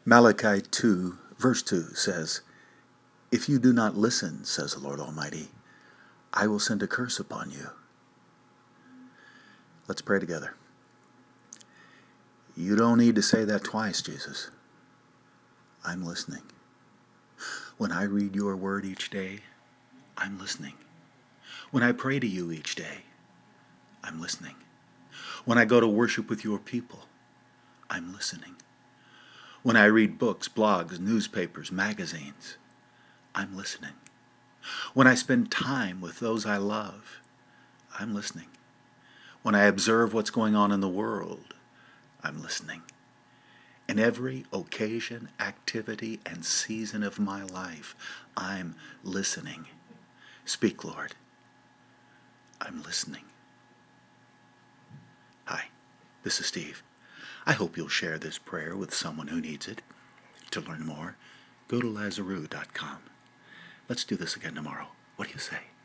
Malachi 2, verse 2 says, "If you do not listen, says the Lord Almighty, I will send a curse upon you." Let's pray together. You don't need to say that twice, Jesus. I'm listening. When I read your word each day, I'm listening. When I pray to you each day, I'm listening. When I go to worship with your people, I'm listening. When I read books, blogs, newspapers, magazines, I'm listening. When I spend time with those I love, I'm listening. When I observe what's going on in the world, I'm listening. In every occasion, activity, and season of my life, I'm listening. Speak, Lord. I'm listening. Hi, this is Steve. I hope you'll share this prayer with someone who needs it. To learn more, go to Lazaru.com. Let's do this again tomorrow. What do you say?